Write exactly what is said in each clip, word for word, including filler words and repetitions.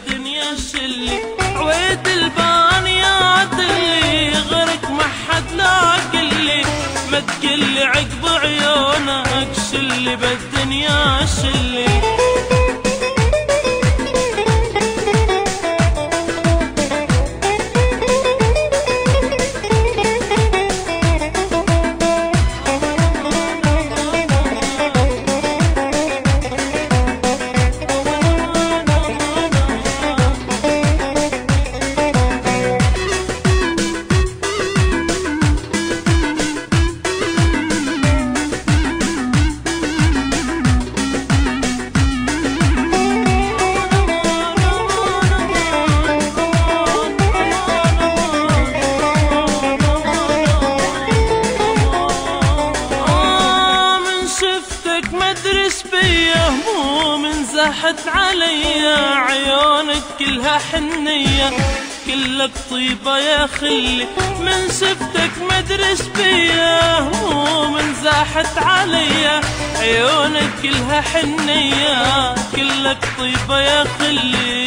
بالدنيا شلي عويد البان يا دلي غيرك ما حد لاقلي ما تقلي عقب عيونك شلي بالدنيا شلي. مدرس بيه مو من زاحت علي عيونك كلها حنية كلك طيبة يا خلي من شفتك مدرس بيه مو من زاحت علي عيونك كلها حنية كلك طيبة يا خلي.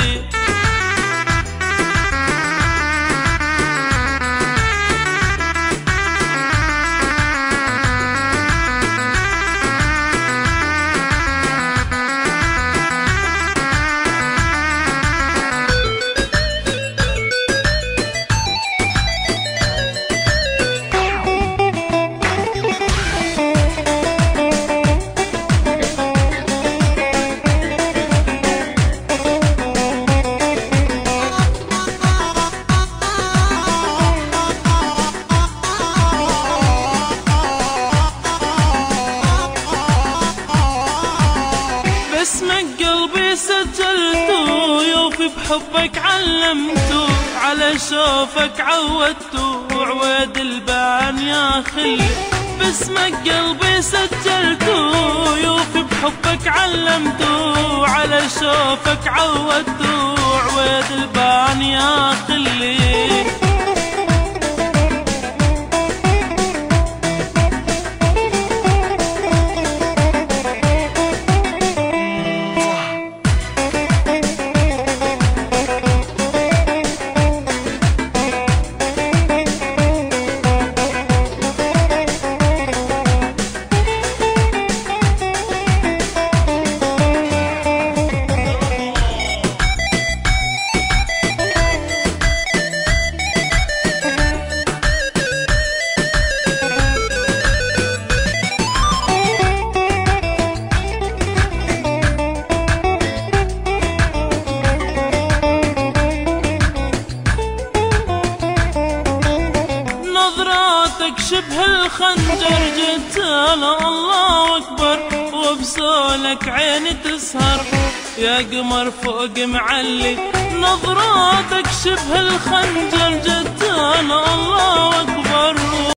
اسمك قلبي سجلته يوفي بحبك علمته على شوفك عودته عويد البان يا خلي باسمك قلبي سجلته يوفي بحبك علمته على شوفك عودته عويد البان يا خلي. نظراتك شبه الخنجر جيت انا الله اكبر وبسولك عيني تسهر يا قمر فوق معلي نظراتك شبه الخنجر جيت انا الله اكبر